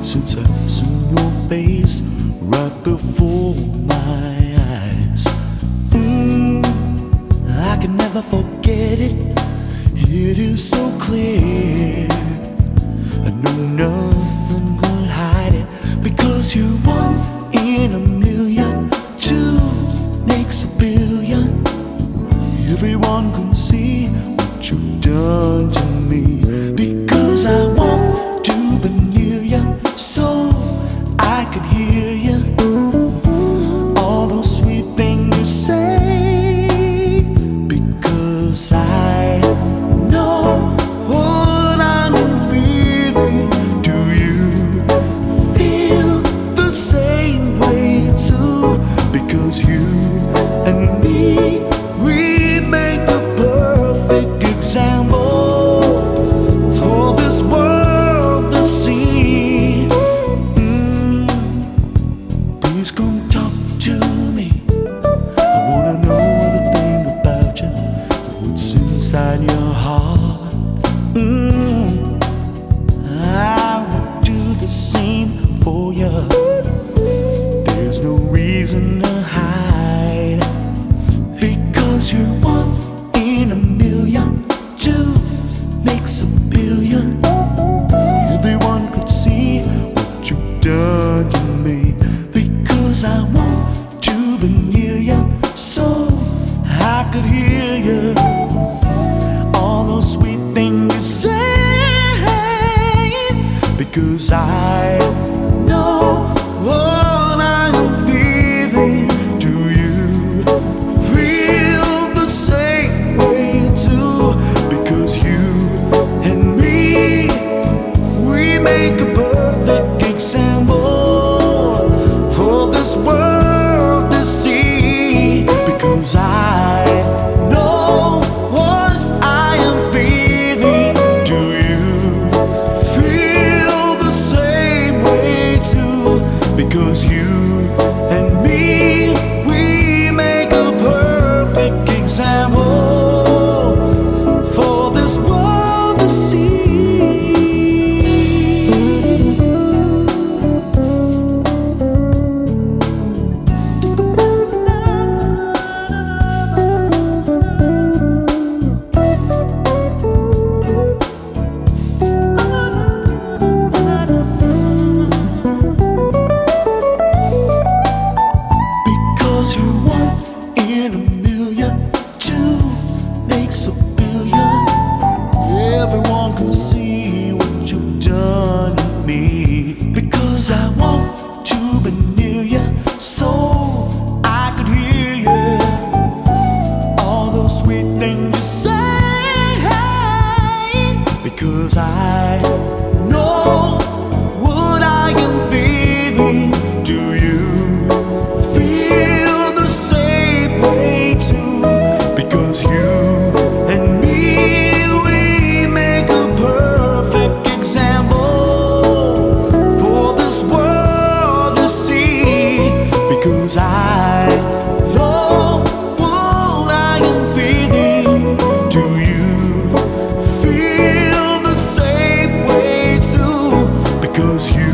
since I've seen your face right before my eyes. I can never forget it. It is so clear. I know nothing could hide it, because you're one in a million, two makes a billion. Everyone can see what you've done to me, because I want to be near you so I could hear you. All those sweet things you say, because I know what I'm feeling. Do you feel the same way too? Because you and me, we make a perfect example for this world to see. Please come talk to me. I wanna know everything about you, what's inside your heart. I would do the same for you. There's no reason to hide, because you're one in a million, two makes a billion. Everyone could see what you've done to me, because I want to be near you so I could hear you. All those sweet things you say, because I know what I am feeling. Do you feel the same way too? Because you and me, we make a perfect example for this world to see. Because I know what I am feeling. Do you feel the same way too? Because you and me, we make a perfect example for this world to see. Because you're one in a million, two makes a billion. Everyone can see what you've done to me, because I want to be near you so I could hear you. All those sweet things you say, because I know what I am feeling. Do you feel the same way too? Because you and me, we make a perfect example for this world to see. Because I know what I am feeling. Do you feel the same way too? Because you